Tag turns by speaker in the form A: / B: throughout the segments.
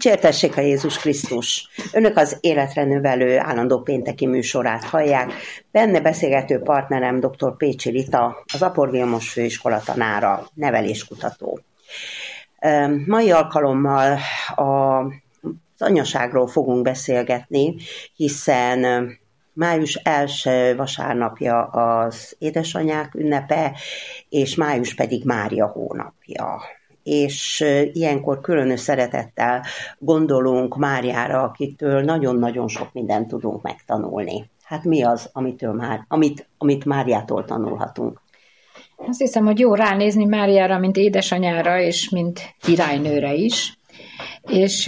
A: Dicsértessék a Jézus Krisztus! Önök az Életre Növelő állandó pénteki műsorát hallják. Benne beszélgető partnerem dr. Pécsi Rita, az Aporviumos Főiskola tanára, neveléskutató. Mai alkalommal az anyaságról fogunk beszélgetni, hiszen május 1. vasárnapja az édesanyák ünnepe, és május pedig Mária hónapja. És ilyenkor különös szeretettel gondolunk Máriára, akitől nagyon-nagyon sok mindent tudunk megtanulni. Hát mi az, amit Máriától tanulhatunk?
B: Azt hiszem, hogy jó ránézni Máriára, mint édesanyára, és mint királynőre is. És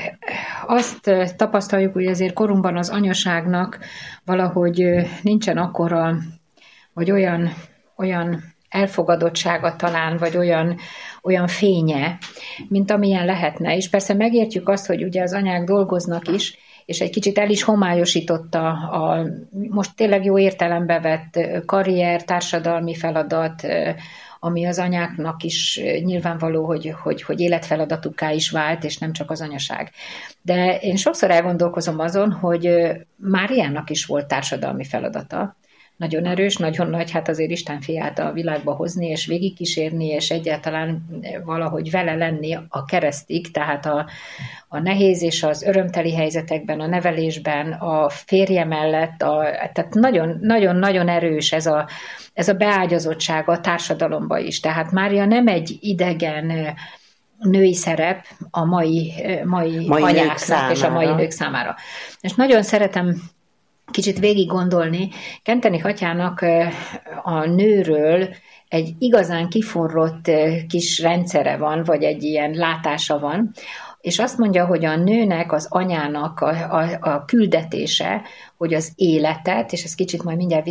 B: azt tapasztaljuk, hogy azért korunkban az anyaságnak valahogy nincsen akkora, vagy olyan elfogadottsága talán, vagy olyan fénye, mint amilyen lehetne. És persze megértjük azt, hogy ugye az anyák dolgoznak is, és egy kicsit el is homályosította a most tényleg jó értelembe vett karrier, társadalmi feladat, ami az anyáknak is nyilvánvaló, hogy életfeladatukká is vált, és nem csak az anyaság. De én sokszor elgondolkozom azon, hogy Máriának is volt társadalmi feladata, nagyon erős, nagyon nagy, hát azért Isten fiát a világba hozni, és végigkísérni, és egyáltalán valahogy vele lenni a keresztig, tehát a nehéz és az örömteli helyzetekben, a nevelésben, a férje mellett, tehát nagyon-nagyon erős ez a beágyazottsága a társadalomba is. Tehát Mária nem egy idegen női szerep a mai anyáknak és a mai nők számára. És nagyon szeretem kicsit végig gondolni, Kenteni Atyának a nőről egy igazán kiforrott kis rendszere van, vagy egy ilyen látása van, és azt mondja, hogy a nőnek, az anyának a küldetése, hogy az életet, és ezt kicsit majd mindjárt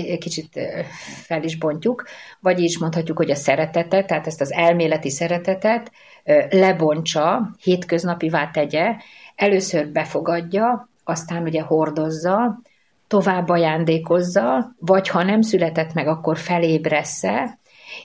B: fel is bontjuk, vagy is mondhatjuk, hogy a szeretetet, tehát ezt az elméleti szeretetet lebontsa, hétköznapivá tegye, először befogadja, aztán ugye hordozza, tovább ajándékozza, vagy ha nem született meg, akkor felébressze,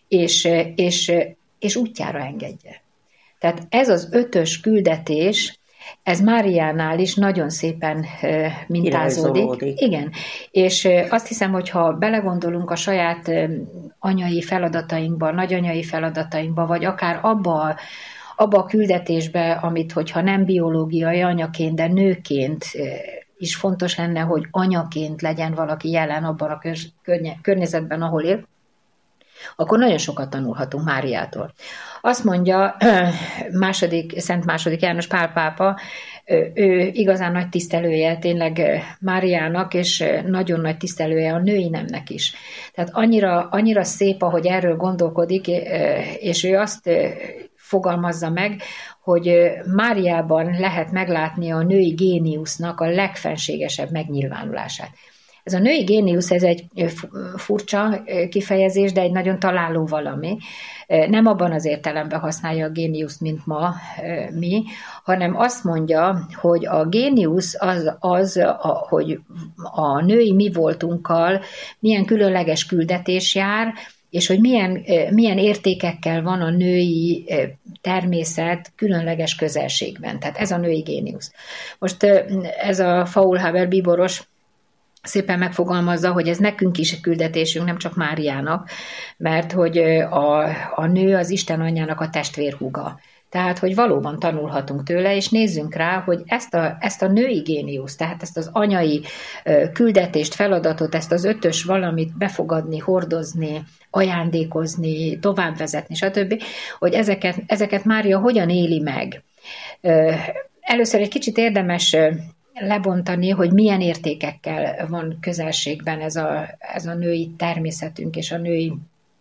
B: és útjára engedje. Tehát ez az 5-ös küldetés, ez Máriánál is nagyon szépen mintázódik. Igen, és azt hiszem, hogy ha belegondolunk a saját anyai feladatainkba, nagyanyai feladatainkba, vagy akár abba a küldetésbe, amit, hogyha nem biológiai anyaként, de nőként is fontos lenne, hogy anyaként legyen valaki jelen abban a környezetben, ahol él, akkor nagyon sokat tanulhatunk Máriától. Azt mondja Szent II. János Pál pápa, ő igazán nagy tisztelője tényleg Máriának, és nagyon nagy tisztelője a női nemnek is. Tehát annyira szép, ahogy erről gondolkodik, és ő azt fogalmazza meg, hogy Máriában lehet meglátni a női géniusznak a legfenségesebb megnyilvánulását. Ez a női géniusz, ez egy furcsa kifejezés, de egy nagyon találó valami. Nem abban az értelemben használja a géniuszt, mint ma mi, hanem azt mondja, hogy a géniusz hogy a női mi voltunkkal milyen különleges küldetés jár, és hogy milyen értékekkel van a női természet különleges közelségben. Tehát ez a női géniusz. Most ez a Faulhaber bíboros szépen megfogalmazza, hogy ez nekünk is küldetésünk, nem csak Máriának, mert hogy a nő az Isten anyjának a testvérhúga. Tehát, hogy valóban tanulhatunk tőle, és nézzünk rá, hogy ezt a női géniusz, tehát ezt az anyai küldetést, feladatot, ezt az 5-ös valamit befogadni, hordozni, ajándékozni, továbbvezetni, stb., hogy ezeket Mária hogyan éli meg. Először egy kicsit érdemes lebontani, hogy milyen értékekkel van közelségben ez a női természetünk, és a női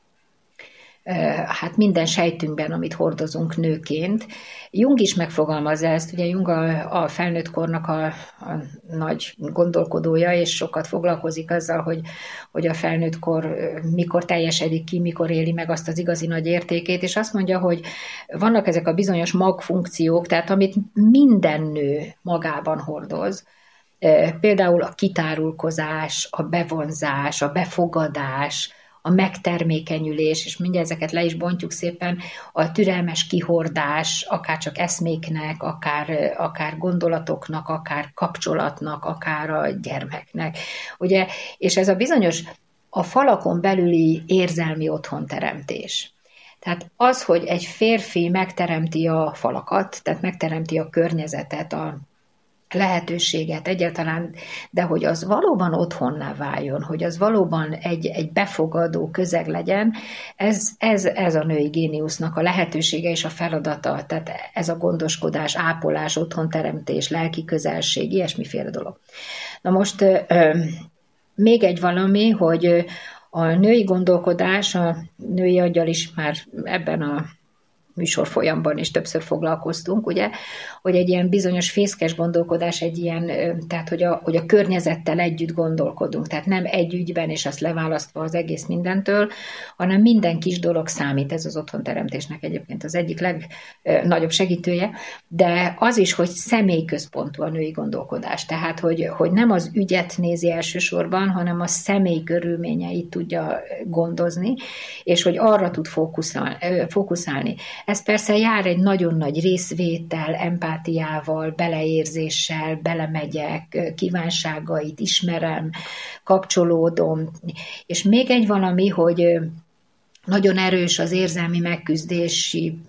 B: hát minden sejtünkben, amit hordozunk nőként. Jung is megfogalmazza ezt, ugye Jung a felnőtt kornak a nagy gondolkodója, és sokat foglalkozik azzal, hogy a felnőtt kor mikor teljesedik ki, mikor éli meg azt az igazi nagy értékét, és azt mondja, hogy vannak ezek a bizonyos magfunkciók, tehát amit minden nő magában hordoz, például a kitárulkozás, a bevonzás, a befogadás, a megtermékenyülés, és mindjárt ezeket le is bontjuk szépen, a türelmes kihordás, akár csak eszméknek, akár gondolatoknak, akár kapcsolatnak, akár a gyermeknek. Ugye? És ez a bizonyos a falakon belüli érzelmi otthonteremtés. Tehát az, hogy egy férfi megteremti a falakat, tehát megteremti a környezetet, a lehetőséget egyáltalán, de hogy az valóban otthonná váljon, hogy az valóban egy befogadó közeg legyen, ez a női géniusznak a lehetősége és a feladata, tehát ez a gondoskodás, ápolás, otthonteremtés, lelki közelség, ilyesmiféle dolog. Na most még egy valami, hogy a női gondolkodás, a női aggyal is már ebben a műsorfolyamban is többször foglalkoztunk, ugye, hogy egy ilyen bizonyos fészkes gondolkodás, egy ilyen, tehát hogy a környezettel együtt gondolkodunk, tehát nem egy ügyben, és azt leválasztva az egész mindentől, hanem minden kis dolog számít, ez az otthonteremtésnek egyébként az egyik legnagyobb segítője, de az is, hogy személyközpontú a női gondolkodás, tehát hogy nem az ügyet nézi elsősorban, hanem a személy körülményeit tudja gondozni, és hogy arra tud fókuszálni. Ez persze jár egy nagyon nagy részvétel, empátiával, beleérzéssel, belemegyek, kívánságait ismerem, kapcsolódom. És még egy valami, hogy nagyon erős az érzelmi megküzdési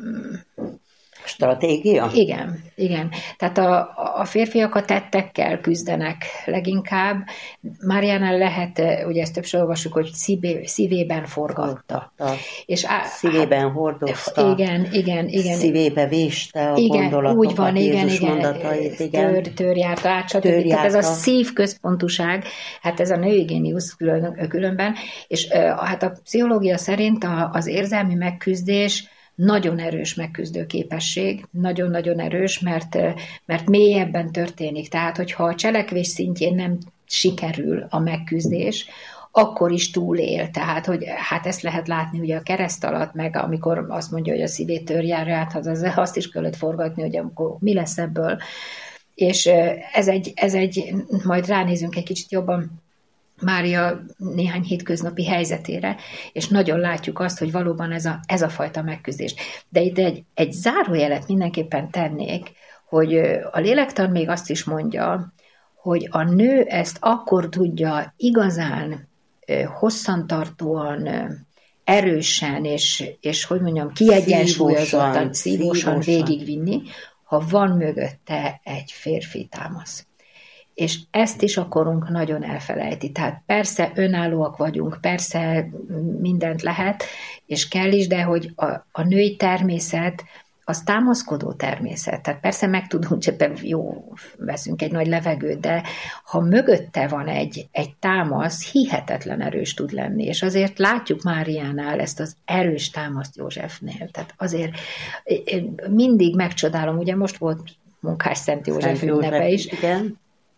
A: stratégia?
B: Igen. Tehát a férfiak a tettekkel küzdenek leginkább. Mariánál lehet, ugye ezt többször olvassuk, hogy szívében forgatta.
A: És szívében hordozta.
B: Igen.
A: Szívébe véste a gondolatokat,
B: úgy van,
A: Jézus mondatait. Igen.
B: Törjárta át, stb. Tehát ez a szívközpontúság, hát ez a női géniusz különben, és hát a pszichológia szerint az érzelmi megküzdés nagyon erős megküzdő képesség, nagyon-nagyon erős, mert mélyebben történik. Tehát, hogyha a cselekvés szintjén nem sikerül a megküzdés, akkor is túlél. Tehát, hogy hát ezt lehet látni ugye a kereszt alatt, meg amikor azt mondja, hogy a szívét törjárja át, azt is kellett forgatni, hogy akkor mi lesz ebből. És ez egy, majd ránézünk egy kicsit jobban Mária néhány hétköznapi helyzetére, és nagyon látjuk azt, hogy valóban ez a fajta megküzdés. De itt egy zárójelet mindenképpen tennék, hogy a lélektan még azt is mondja, hogy a nő ezt akkor tudja igazán hosszantartóan, erősen, és hogy mondjam, kiegyensúlyozottan, szívosan végigvinni, ha van mögötte egy férfi támasz. És ezt is a korunk nagyon elfelejti. Tehát persze önállóak vagyunk, persze mindent lehet, és kell is, de hogy a női természet az támaszkodó természet. Tehát persze meg tudunk, veszünk egy nagy levegőt, de ha mögötte van egy támasz, hihetetlen erős tud lenni. És azért látjuk Máriánál ezt az erős támaszt Józsefnél. Tehát azért mindig megcsodálom, ugye most volt Munkás Szent József ünnepe is,
A: igen.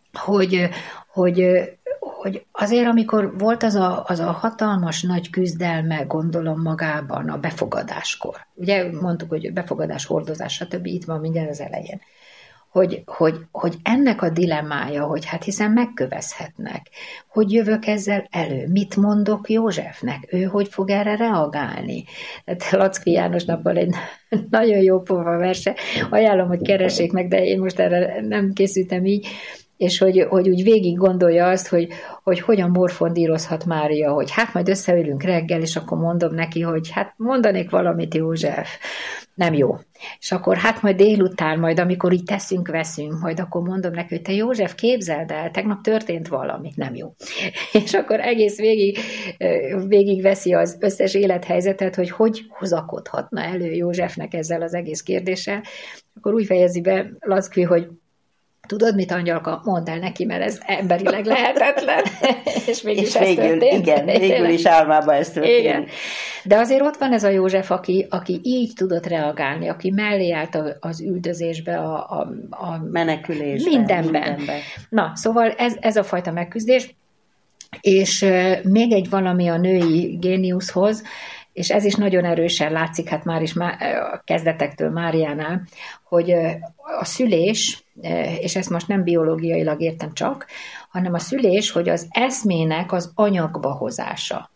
B: Hogy azért, amikor volt az a hatalmas nagy küzdelme, gondolom magában a befogadáskor. Ugye mondtuk, hogy befogadás, hordozás, stb. Itt van mindjárt az elején. Hogy ennek a dilemmája, hogy hát hiszen megkövezhetnek, hogy jövök ezzel elő, mit mondok Józsefnek, ő hogy fog erre reagálni. Tehát Lackfi Jánosnak van egy nagyon jó pofa verse, ajánlom, hogy keressék meg, de én most erre nem készültem így, és hogy úgy végig gondolja azt, hogy hogyan morfondírozhat Mária, hogy hát majd összeülünk reggel, és akkor mondom neki, hogy hát mondanék valamit József, nem jó. És akkor hát majd délután, majd amikor így veszünk, majd akkor mondom neki, hogy te József, képzeld el, tegnap történt valami, nem jó. És akkor egész végig veszi az összes élethelyzetet, hogy hozakodhatna elő Józsefnek ezzel az egész kérdéssel. Akkor úgy fejezi be Lackfi, hogy tudod mit, Angyalka, mondd el neki, mert ez emberileg lehetetlen. És mégis ez történt.
A: Igen, végül is álmában ez történt.
B: Igen. De azért ott van ez a József, aki így tudott reagálni, aki mellé állt az üldözésbe, a
A: menekülésbe.
B: Mindenben. Na, szóval ez a fajta megküzdés. És még egy valami a női géniuszhoz, és ez is nagyon erősen látszik, hát már is a kezdetektől Máriánál, hogy a szülés, és ezt most nem biológiailag értem csak, hanem a szülés, hogy az eszmének az anyagba hozása.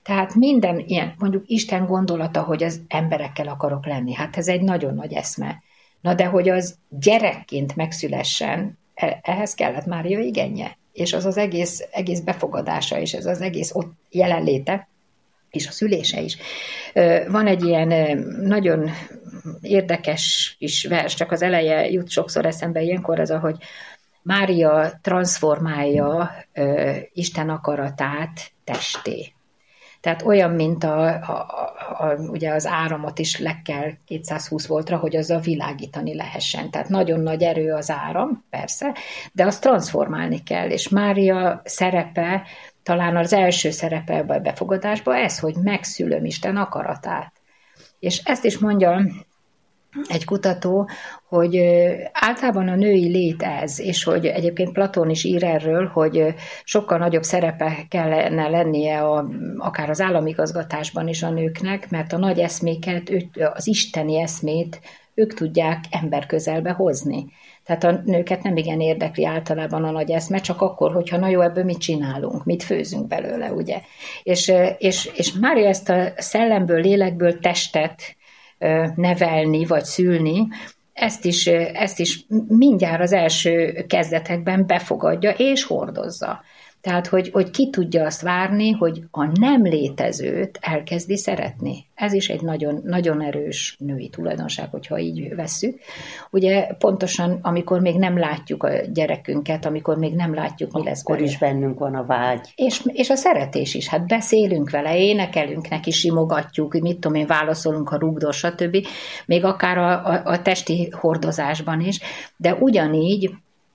B: Tehát minden ilyen, mondjuk Isten gondolata, hogy az emberekkel akarok lenni, hát ez egy nagyon nagy eszme. Na de hogy az gyerekként megszülessen, ehhez kellett Mária igénye. És az egész befogadása, és ez az egész ott jelenléte, és a szülése is. Van egy ilyen nagyon érdekes kis vers, csak az eleje jut sokszor eszembe ilyenkor, az, ahogy Mária transformálja Isten akaratát testé. Tehát olyan, mint ugye az áramot is le kell 220 voltra, hogy azzal világítani lehessen. Tehát nagyon nagy erő az áram, persze, de azt transformálni kell. És Mária szerepe, talán az első szerepe a befogadásban ez, hogy megszülöm Isten akaratát. És ezt is mondja egy kutató, hogy általában a női lét ez, és hogy egyébként Platón is ír erről, hogy sokkal nagyobb szerepe kellene lennie akár az államigazgatásban is a nőknek, mert a nagy eszméket, az isteni eszmét ők tudják emberközelbe hozni. Tehát a nőket nem igen érdekli általában a nagy eszme, csak akkor, hogyha na jó, ebből mit csinálunk, mit főzünk belőle, ugye. És Mária ezt a szellemből, lélekből testet nevelni, vagy szülni, ezt is mindjárt az első kezdetekben befogadja és hordozza. Tehát, hogy ki tudja azt várni, hogy a nem létezőt elkezdi szeretni. Ez is egy nagyon, nagyon erős női tulajdonság, hogyha így vesszük. Ugye pontosan, amikor még nem látjuk a gyerekünket, amikor még nem látjuk, mi lesz
A: belőle. Akkor is bennünk van a vágy.
B: És a szeretés is. Hát beszélünk vele, énekelünk neki, simogatjuk, mit tudom én, válaszolunk a rugdos, stb. Még akár a testi hordozásban is. De ugyanígy,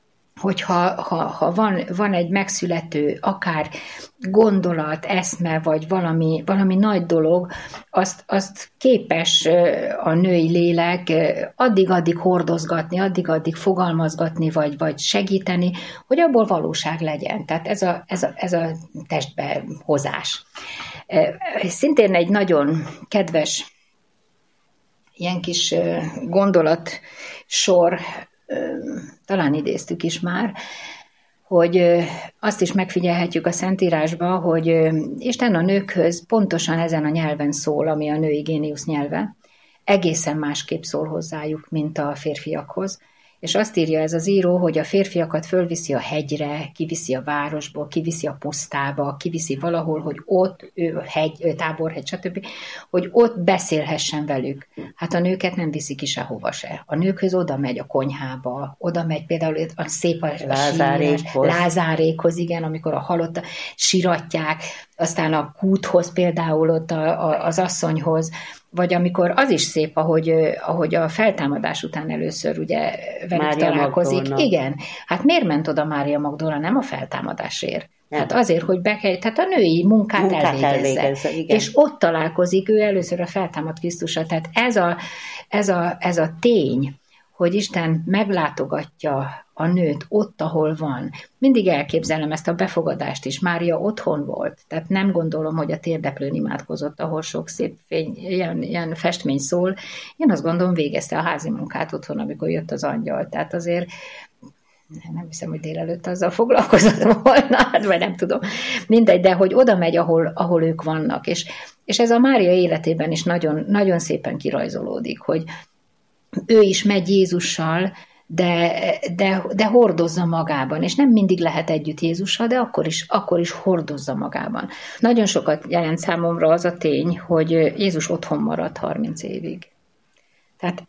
B: hogyha van egy megszülető, akár gondolat, eszme, vagy valami nagy dolog, azt képes a női lélek addig-addig hordozgatni, addig-addig fogalmazgatni, vagy segíteni, hogy abból valóság legyen. Tehát ez a testbe hozás. Szintén egy nagyon kedves ilyen kis gondolatsor, talán idéztük is már, hogy azt is megfigyelhetjük a Szentírásban, hogy Isten a nőkhöz pontosan ezen a nyelven szól, ami a női géniusz nyelve, egészen másképp szól hozzájuk, mint a férfiakhoz. És azt írja ez az író, hogy a férfiakat fölviszi a hegyre, kiviszi a városból, kiviszi a pusztába, kiviszi valahol, hogy ott, ő táborhegy, stb., hogy ott beszélhessen velük. Hát a nőket nem viszi ki sehova se. A nőkhöz oda megy a konyhába, oda megy például a szép Lázárékhoz, igen, amikor a halott siratják, aztán a kúthoz például ott az asszonyhoz, vagy amikor az is szép, ahogy a feltámadás után először ugye velük találkozik. Magdolna. Igen, hát miért ment oda Mária Magdolna, nem a feltámadásért? Nem. Hát azért, hogy tehát a női munkát elvégezze. És ott találkozik ő először a feltámadt Krisztussal. Tehát ez a tény, hogy Isten meglátogatja a nőt ott, ahol van. Mindig elképzelem ezt a befogadást is. Mária otthon volt, tehát nem gondolom, hogy a térdeplőn imádkozott, ahol sok szép ilyen festmény szól. Én azt gondolom, végezte a házi munkát otthon, amikor jött az angyal. Tehát azért nem hiszem, hogy délelőtt azzal foglalkozott volna, vagy nem tudom. Mindegy, de hogy oda megy, ahol ők vannak. És ez a Mária életében is nagyon, nagyon szépen kirajzolódik, hogy ő is megy Jézussal, de hordozza magában, és nem mindig lehet együtt Jézussal, de akkor is hordozza magában. Nagyon sokat jelent számomra az a tény, hogy Jézus otthon maradt 30 évig. Tehát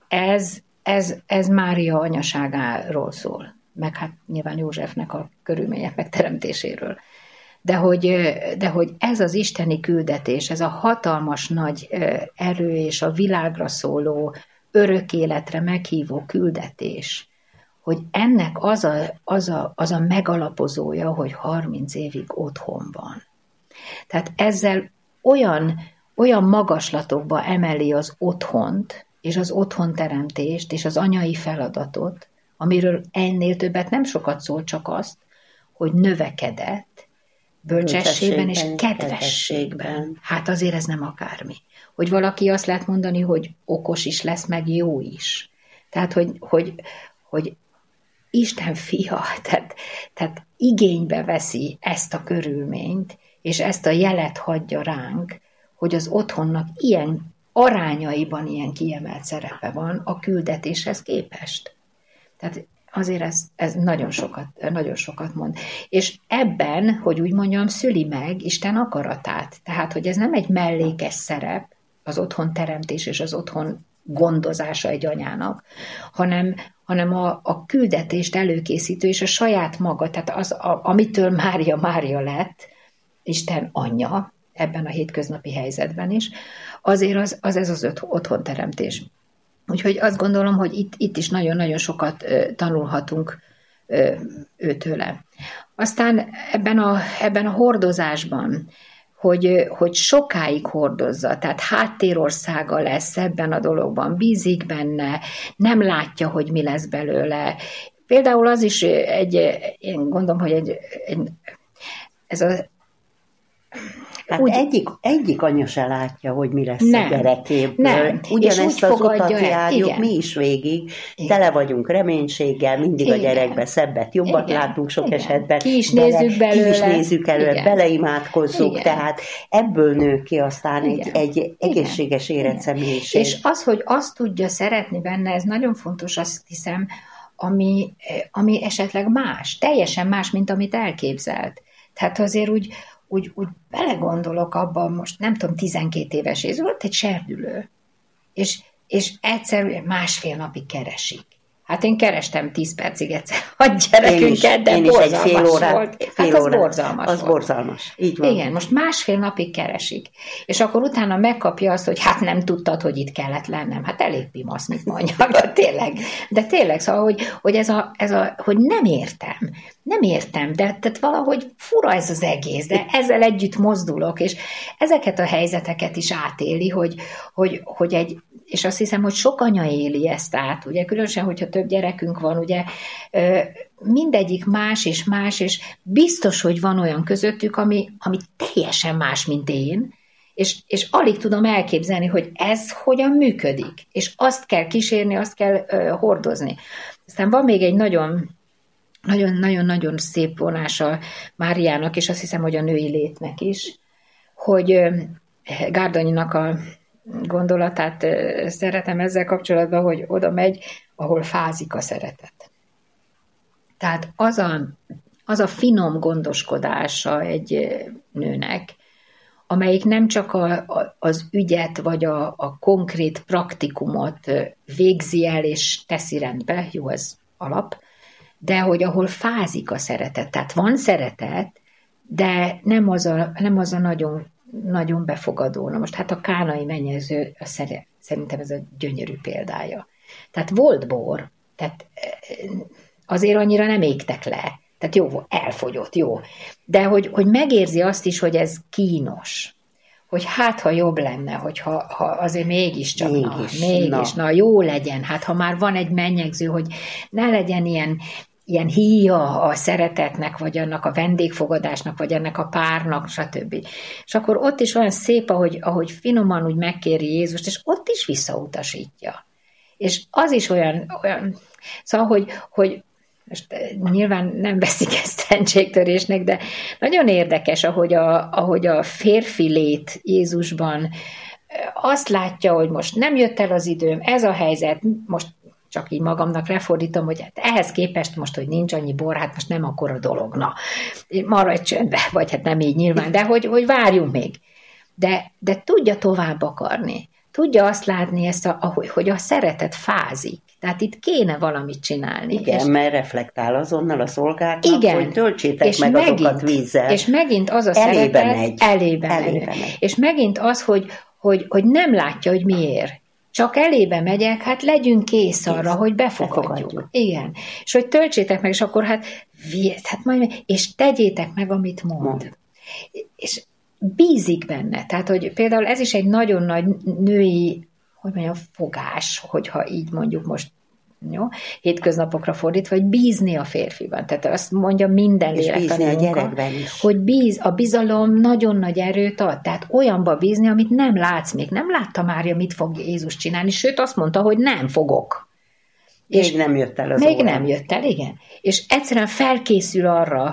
B: ez Mária anyaságáról szól, meg hát nyilván Józsefnek a körülmények megteremtéséről. De hogy ez az isteni küldetés, ez a hatalmas nagy erő és a világra szóló, örök életre meghívó küldetés, hogy ennek az a megalapozója, hogy 30 évig otthon van. Tehát ezzel olyan magaslatokba emeli az otthont, és az otthonteremtést, és az anyai feladatot, amiről ennél többet nem sokat szól, csak azt, hogy növekedett bölcsességben és kedvességben. Hát azért ez nem akármi. Hogy valaki azt lehet mondani, hogy okos is lesz, meg jó is. Tehát, hogy Isten fia, tehát igénybe veszi ezt a körülményt, és ezt a jelet hagyja ránk, hogy az otthonnak ilyen arányaiban ilyen kiemelt szerepe van a küldetéshez képest. Tehát azért ez nagyon sokat mond. És ebben, hogy úgy mondjam, szüli meg Isten akaratát. Tehát, hogy ez nem egy mellékes szerep, az otthon teremtés és az otthon gondozása egy anyának, hanem a küldetést előkészítő és a saját maga, tehát amitől Mária lett, Isten anyja, ebben a hétköznapi helyzetben is, azért ez az otthon teremtés. Úgyhogy azt gondolom, hogy itt is nagyon-nagyon sokat tanulhatunk őtőle. Aztán ebben a hordozásban, hogy sokáig hordozza, tehát háttérországa lesz ebben a dologban, bízik benne, nem látja, hogy mi lesz belőle. Például az is én gondolom, hogy ez a
A: Hát egyik anya se látja, hogy mi lesz a gyerekéből.
B: Nem.
A: Ugyanezt az utat járjuk, mi is végig. Igen. Tele vagyunk reménységgel, mindig igen. A gyerekbe szebbet, jobbat igen. Látunk sok igen. Esetben.
B: Ki is nézzük belőle,
A: beleimádkozzuk, igen. Tehát ebből nő ki aztán egy egészséges érett személyiség.
B: És az, hogy azt tudja szeretni benne, ez nagyon fontos, azt hiszem, ami esetleg más, teljesen más, mint amit elképzelt. Tehát azért úgy belegondolok abban, most nem tudom, 12 éves Jézus volt egy serdülő, és egyszerűen 1,5 napig keresik. Hát én kerestem 10 percig egyszer a gyerekünket, de borzalmas volt. Hát az borzalmas volt.
A: Az borzalmas, így van.
B: Igen, most 1,5 napig keresik. És akkor utána megkapja azt, hogy hát nem tudtad, hogy itt kellett lennem. Hát elég pimasz, mit mondjak, de tényleg, szóval, hogy hogy nem értem, de tehát valahogy fura ez az egész, de ezzel együtt mozdulok, és ezeket a helyzeteket is átéli, hogy és azt hiszem, hogy sok anya éli ezt át, ugye, különösen, hogyha több gyerekünk van, ugye, mindegyik más, és biztos, hogy van olyan közöttük, ami teljesen más, mint én, és alig tudom elképzelni, hogy ez hogyan működik, és azt kell kísérni, azt kell hordozni. Aztán van még egy nagyon-nagyon szép vonása Máriának, és azt hiszem, hogy a női létnek is, hogy Gárdonyinak a gondolatát szeretem ezzel kapcsolatban, hogy oda megy, ahol fázik a szeretet. Tehát az a finom gondoskodása egy nőnek, amelyik nem csak az ügyet, vagy a konkrét praktikumot végzi el és teszi rendbe, jó, ez alap, de hogy ahol fázik a szeretet. Tehát van szeretet, de nem az a nagyon befogadó. Na most hát a kánai mennyező, szerintem ez a gyönyörű példája. Tehát volt bor, tehát azért annyira nem égtek le. Tehát jó, elfogyott, jó. De hogy megérzi azt is, hogy ez kínos. Hogy hát, ha jobb lenne, hogyha azért mégiscsak, na jó legyen. Hát, ha már van egy mennyegző, hogy ne legyen ilyen híja a szeretetnek, vagy annak a vendégfogadásnak, vagy ennek a párnak, stb. És akkor ott is olyan szép, ahogy finoman úgy megkéri Jézust, és ott is visszautasítja. És az is olyan szóval, hogy most nyilván nem veszik ezt szentségtörésnek, de nagyon érdekes, ahogy a férfi lét Jézusban azt látja, hogy most nem jött el az időm, ez a helyzet, most csak így magamnak lefordítom, hogy hát ehhez képest most, hogy nincs annyi bor, hát most nem akkora dolog, na, maradj csöndbe, vagy hát nem így nyilván, de hogy várjunk még. De tudja tovább akarni. Tudja azt látni, hogy a szeretet fázik. Tehát itt kéne valamit csinálni.
A: Igen, mert reflektál azonnal a szolgáknak, igen, hogy töltsétek meg azokat vízzel.
B: És megint az a szeretet elébe megy. És megint az, hogy nem látja, hogy miért. Csak elébe megyek, hát legyünk kész arra, hogy befogadjuk. Igen. És hogy töltsétek meg, és akkor hát majd, és tegyétek meg, amit mond. És bízik benne. Tehát, hogy például ez is egy nagyon nagy női, hogy mondjam, fogás, hogyha így mondjuk most jó, hétköznapokra fordítva, hogy bízni a férfiban. Tehát azt mondja minden lélektanunkon, hogy a bizalom nagyon nagy erőt ad. Tehát olyanba bízni, amit nem látsz még. Nem látta Mária, mit fog Jézus csinálni, sőt azt mondta, hogy nem fogok.
A: Még nem jött el az
B: órán. Nem jött el, igen. És egyszerűen felkészül arra,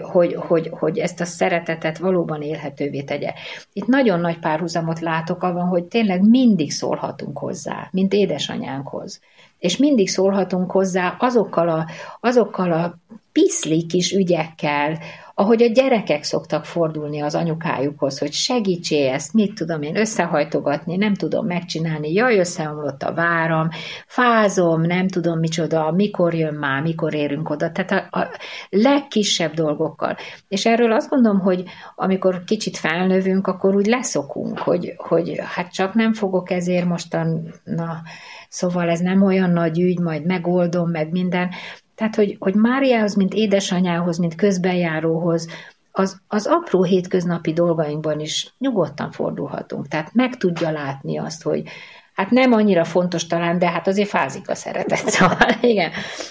B: hogy ezt a szeretetet valóban élhetővé tegye. Itt nagyon nagy párhuzamot látok abban, hogy tényleg mindig szólhatunk hozzá, mint édesanyánkhoz. És mindig szólhatunk hozzá azokkal a piszli kis ügyekkel, ahogy a gyerekek szoktak fordulni az anyukájukhoz, hogy segítsél ezt, mit tudom én, összehajtogatni, nem tudom megcsinálni, jaj, összeomlott a váram, fázom, nem tudom micsoda, mikor jön már, mikor érünk oda, tehát a legkisebb dolgokkal. És erről azt gondolom, hogy amikor kicsit felnövünk, akkor úgy leszokunk, hogy hát csak nem fogok ezért mostan, szóval ez nem olyan nagy ügy, majd megoldom, meg minden. Tehát, hogy Máriához, mint édesanyához, mint közbenjáróhoz, az apró hétköznapi dolgainkban is nyugodtan fordulhatunk. Tehát meg tudja látni azt, hogy hát nem annyira fontos talán, de hát azért fázik a szeretet. Szóval igen.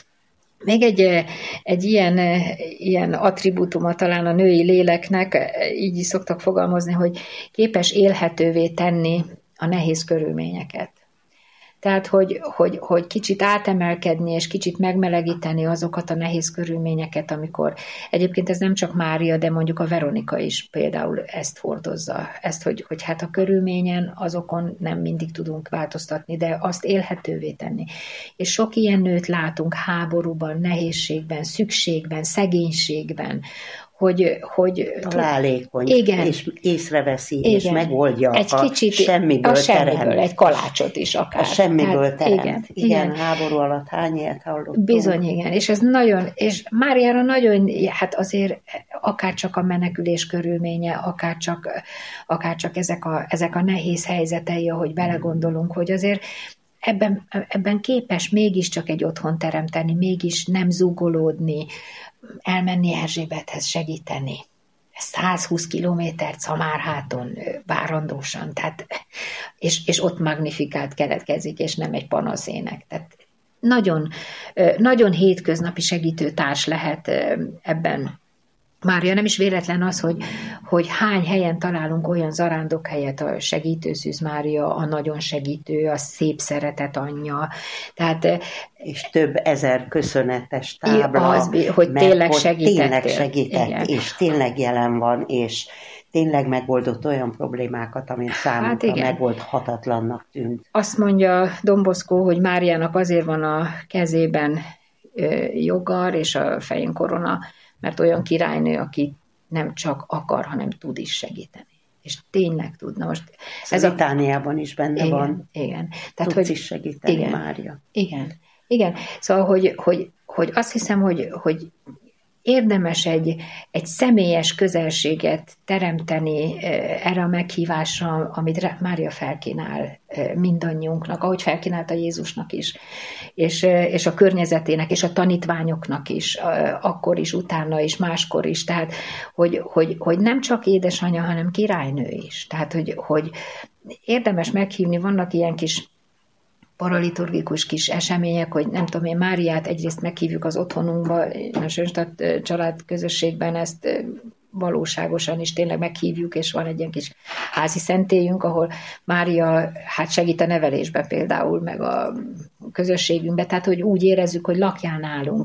B: Még egy ilyen attribútuma talán a női léleknek, így is szoktak fogalmazni, hogy képes élhetővé tenni a nehéz körülményeket. Tehát, hogy kicsit átemelkedni, és kicsit megmelegíteni azokat a nehéz körülményeket, amikor egyébként ez nem csak Mária, de mondjuk a Veronika is például ezt hordozza. Ezt, hogy hát a körülményen azokon nem mindig tudunk változtatni, de azt élhetővé tenni. És sok ilyen nőt látunk háborúban, nehézségben, szükségben, szegénységben, hogy
A: találékony,
B: igen,
A: és észreveszi, igen, és megoldja
B: egy kicsit,
A: semmiből teremt.
B: Egy kalácsot is akár.
A: A semmiből teremt. Igen, háború alatt hány ilyet hallottunk.
B: Bizony, igen, és ez nagyon, és Máriára nagyon, hát azért akár csak a menekülés körülménye, akár csak ezek a nehéz helyzetei, ahogy belegondolunk, hogy azért ebben képes mégiscsak egy otthon teremteni, mégis nem zúgolódni, elmenni Erzsébethez segíteni. 120 kilométert Szamárháton várandósan, tehát, és ott magnifikált keletkezik, és nem egy panaszének. Tehát nagyon, nagyon hétköznapi segítőtárs lehet ebben. Mária, nem is véletlen az, hogy hány helyen találunk olyan zarándokhelyet, a segítőszűz Mária, a nagyon segítő, a szép szeretet anyja. Tehát,
A: és több ezer köszönetes tábla,
B: hogy tényleg segített,
A: és tényleg jelen van, és tényleg megoldott olyan problémákat, amit számunkra megoldhatatlannak tűnt.
B: Azt mondja Don Bosco, hogy Máriának azért van a kezében jogar, és a fején korona, mert olyan királynő, aki nem csak akar, hanem tud is segíteni. És tényleg tud. Na most
A: ez a Litániában is benne van.
B: Igen.
A: Tehát, tudsz is segíteni, igen, Mária.
B: Igen. Szóval, hogy azt hiszem, hogy érdemes egy személyes közelséget teremteni erre a meghívásra, amit Mária felkínál mindannyiunknak, ahogy felkínálta Jézusnak is, és a környezetének, és a tanítványoknak is, akkor is, utána is, máskor is. Tehát, hogy nem csak édesanyja, hanem királynő is. Tehát, hogy érdemes meghívni, vannak ilyen kis paraliturgikus kis események, hogy nem tudom én, Máriát egyrészt meghívjuk az otthonunkba, a Sönstadt családközösségben ezt valóságosan is tényleg meghívjuk, és van egy ilyen kis házi szentélyünk, ahol Mária hát segít a nevelésben például, meg a közösségünkben, tehát hogy úgy érezzük, hogy lakjál nálunk,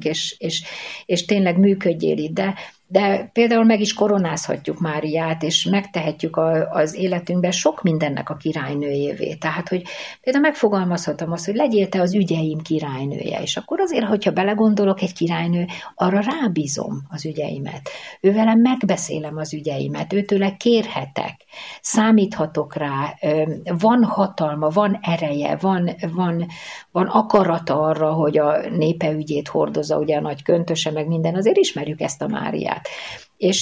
B: és tényleg működjél itt, de például meg is koronázhatjuk Máriát, és megtehetjük az életünkben sok mindennek a királynőjévé. Tehát, hogy például megfogalmazhatom azt, hogy legyél te az ügyeim királynője, és akkor azért, hogyha belegondolok, egy királynő, arra rábízom az ügyeimet. Ővelem megbeszélem az ügyeimet, őtőle kérhetek, számíthatok rá, van hatalma, van ereje, van akarata arra, hogy a népe ügyét hordozza, ugye a nagy köntöse, meg minden, azért ismerjük ezt a Máriát. És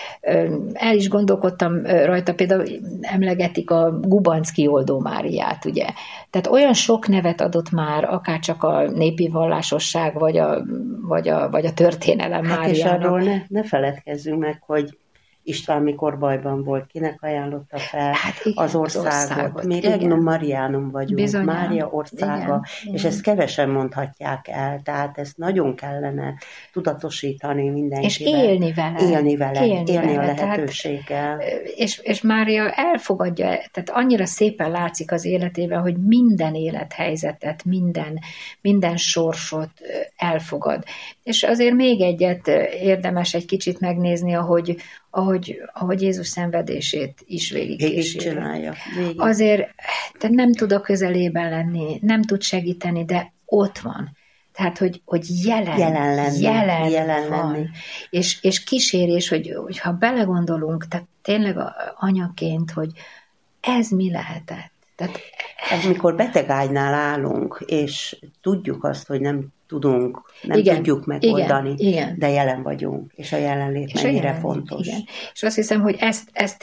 B: el is gondolkodtam rajta, például emlegetik a Gubanczky Oldó Máriát, ugye. Tehát olyan sok nevet adott már, akár csak a népi vallásosság, vagy a történelem Máriának.
A: És arról ne feledkezzünk meg, hogy István, mikor bajban volt, kinek ajánlotta fel
B: igen,
A: az országot. Mi Regnum Marianum vagyunk, bizonyán, Mária országa, igen, és ezt kevesen mondhatják el, tehát ezt nagyon kellene tudatosítani mindenkivel.
B: És élni vele.
A: Élni a lehetőséggel.
B: És Mária elfogadja, tehát annyira szépen látszik az életében, hogy minden élethelyzetet, minden sorsot elfogad. És azért még egyet érdemes egy kicsit megnézni, ahogy Jézus szenvedését is végigkísérje. Azért nem tud a közelében lenni, nem tud segíteni, de ott van. Tehát, hogy jelen van. És kísérés, hogyha belegondolunk, tehát tényleg anyaként, hogy ez mi lehetett. Tehát,
A: mikor betegágynál állunk, és tudjuk azt, hogy nem tudjuk megoldani, igen. De jelen vagyunk, és a jelenlét mennyire fontos.
B: Igen. És azt hiszem, hogy ez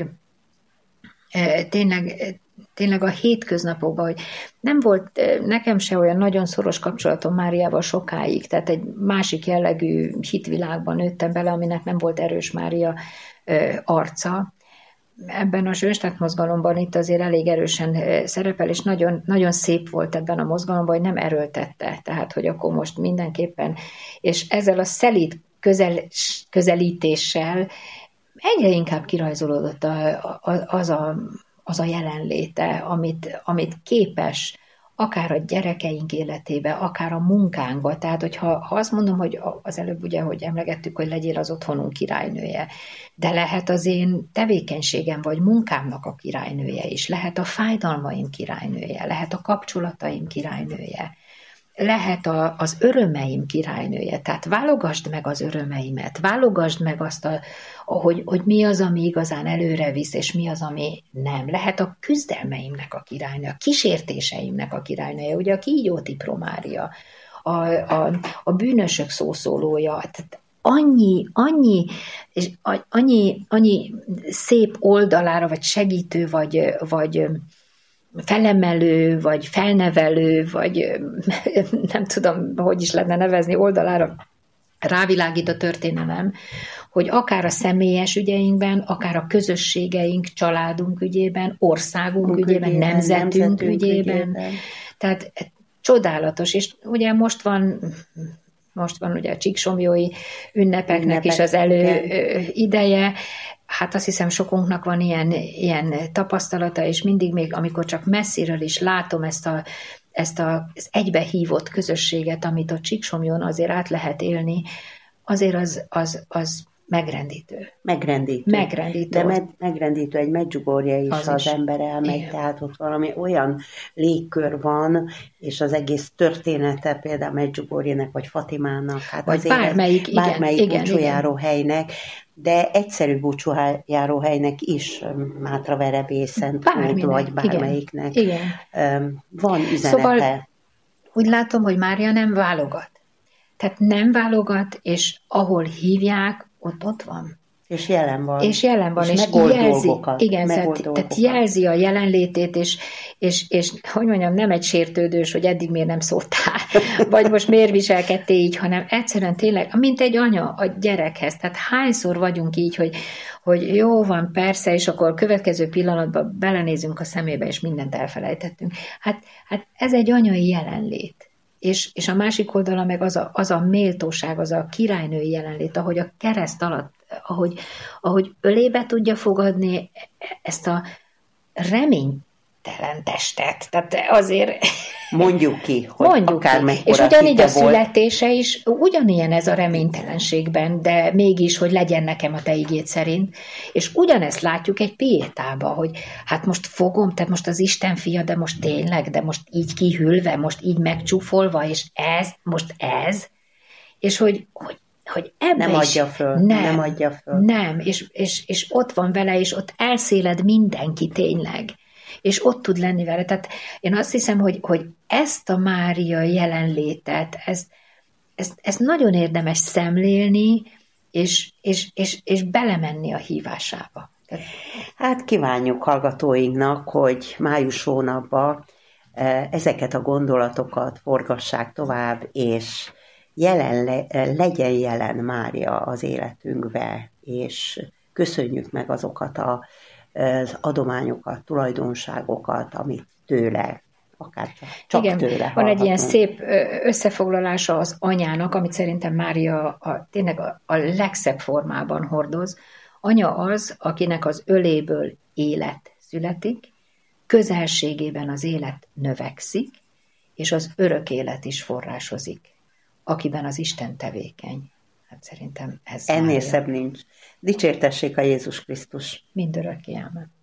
B: tényleg a hétköznapokban, hogy nem volt nekem se olyan nagyon szoros kapcsolatom Máriával sokáig, tehát egy másik jellegű hitvilágban nőttem bele, aminek nem volt erős Mária arca. Ebben a Zsönstadt mozgalomban itt azért elég erősen szerepel, és nagyon, nagyon szép volt ebben a mozgalomban, hogy nem erőltette, tehát hogy akkor most mindenképpen, és ezzel a szelíd közelítéssel egyre inkább kirajzolódott az a jelenléte, amit képes akár a gyerekeink életébe, akár a munkánkba. Tehát, hogyha azt mondom, hogy az előbb ugye, hogy emlegettük, hogy legyél az otthonunk királynője, de lehet az én tevékenységem vagy munkámnak a királynője is, lehet a fájdalmaim királynője, lehet a kapcsolataim királynője, lehet az örömeim királynője, tehát válogasd meg az örömeimet, válogasd meg azt, hogy mi az, ami igazán előre visz, és mi az, ami nem. Lehet a küzdelmeimnek a királynője, a kísértéseimnek a királynője, ugye a kígyóti Mária, a bűnösök szószólója, tehát annyi szép oldalára, vagy segítő, vagy felemelő, vagy felnevelő, vagy nem tudom, hogy is lehetne nevezni, oldalára rávilágít a történelem, hogy akár a személyes ügyeinkben, akár a közösségeink, családunk ügyében, országunk ügyében, nemzetünk ügyében. Tehát csodálatos, és ugye most van ugye a csíksomlyói ünnepeknek is az ideje. Hát azt hiszem, sokunknak van ilyen tapasztalata, és mindig még, amikor csak messziről is látom ezt az egybehívott közösséget, amit a Csíksomlyón azért át lehet élni, azért az megrendítő.
A: Megrendítő. De megrendítő egy Medjugorje is, az ember elmegy, igen. Tehát ott valami olyan légkör van, és az egész története például Medjugorjének, vagy Fatimának, hát
B: vagy bármelyik
A: búcsújáróhelynek, de egyszerű búcsújáróhelynek is, Mátraverebély, Szentföld, vagy bármelyiknek
B: igen.
A: Van üzenete.
B: Szóval úgy látom, hogy Mária nem válogat. Tehát nem válogat, és ahol hívják, ott van.
A: És jelen van.
B: És jelzi, igen, tehát jelzi a jelenlétét, és hogy mondjam, nem egy sértődős, hogy eddig miért nem szóltál, vagy most miért viselkedtél így, hanem egyszerűen tényleg, mint egy anya a gyerekhez. Tehát hányszor vagyunk így, hogy jó van, persze, és akkor a következő pillanatban belenézünk a szemébe, és mindent elfelejtettünk. Hát ez egy anyai jelenlét. És a másik oldala meg az a méltóság, az a királynői jelenlét, ahogy a kereszt alatt, ahogy ölébe tudja fogadni ezt a reménytelen testet. Tehát azért...
A: Mondjuk ki, hogy
B: és ugyanígy a születése is ugyanilyen ez a reménytelenségben, de mégis, hogy legyen nekem a te igéd szerint. És ugyanezt látjuk egy piétába, hogy hát most fogom, tehát most az Isten fia, de most tényleg, de most így kihűlve, most így megcsúfolva, és ez, és hogy ebbe
A: nem adja föl. Nem adja föl.
B: Nem, és ott van vele, és ott elszéled mindenki tényleg. És ott tud lenni vele. Tehát én azt hiszem, hogy ezt a Mária jelenlétet, ezt nagyon érdemes szemlélni, és belemenni a hívásába.
A: Hát kívánjuk hallgatóinknak, hogy május hónapban ezeket a gondolatokat forgassák tovább, és legyen jelen Mária az életünkbe, és köszönjük meg azokat az adományokat, tulajdonságokat, amit tőle, akár csak
B: igen,
A: tőle
B: van
A: hallhatunk.
B: egy ilyen szép összefoglalása az anyának, amit szerintem Mária tényleg a legszebb formában hordoz. Anya az, akinek az öléből élet születik, közelségében az élet növekszik, és az örök élet is forrásozik, akiben az Isten tevékeny. Hát szerintem ez
A: ennél szebb nincs. Dicsértessék a Jézus Krisztus.
B: Mindörökké, ámen.